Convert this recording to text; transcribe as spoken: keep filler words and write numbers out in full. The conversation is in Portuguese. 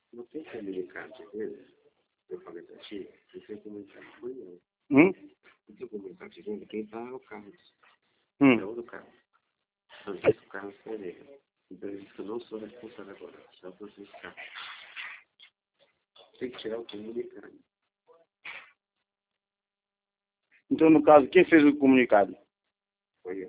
Não tem comunicado, entendeu? Eu falei pra ti, não tem comunicado com ele. Hum? Não tem comunicado com ele, quem tá é o Carlos. Hum. É outro Carlos. Não sei se o Carlos Pereira. Então ele disse que eu não sou responsável agora, só por fiscal. Tem que tirar o comunicado. Então, no caso, quem fez o comunicado?